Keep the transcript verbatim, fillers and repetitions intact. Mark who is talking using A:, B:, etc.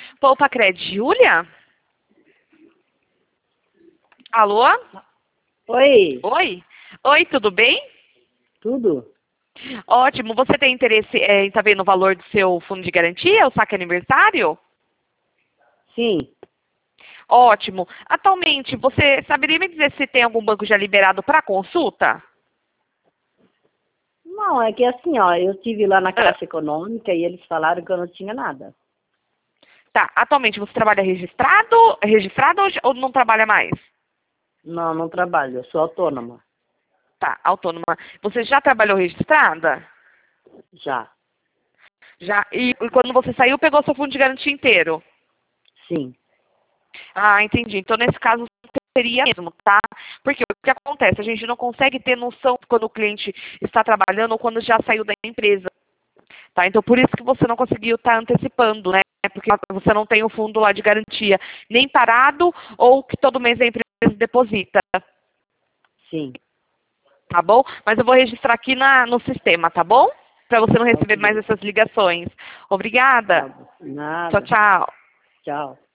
A: Poupa Cred, Júlia? Alô?
B: Oi,
A: Oi? Oi, tudo bem?
B: tudo?
A: Ótimo. Você tem interesse é, em saber no valor do seu fundo de garantia, o saque aniversário?
B: Sim.
A: Ótimo. Atualmente, você saberia me dizer se tem algum banco já liberado para consulta?
B: Não, é que assim, ó, eu estive lá na
A: Ah,
B: Caixa Econômica e eles falaram que eu não tinha nada.
A: tá. Atualmente você trabalha registrado, registrado ou, ou não trabalha mais?
B: Não, não trabalho, eu sou autônoma.
A: Tá, autônoma. Você já trabalhou registrada?
B: Já.
A: Já. E, e quando você saiu, pegou seu fundo de garantia inteiro?
B: Sim.
A: Ah, entendi. Então, nesse caso, seria mesmo, tá? Porque o que acontece? A gente não consegue ter noção quando o cliente está trabalhando ou quando já saiu da empresa, tá? Então, por isso que você não conseguiu estar antecipando, né? Porque você não tem o fundo lá de garantia, nem parado ou que todo mês a empresa deposita,
B: Sim.
A: tá bom? Mas eu vou registrar aqui na, no sistema, tá bom? Para você não receber mais
B: Ok.
A: essas ligações. Obrigada.
B: Tá bom.
A: Tchau,
B: Nada.
A: tchau.
B: Tchau.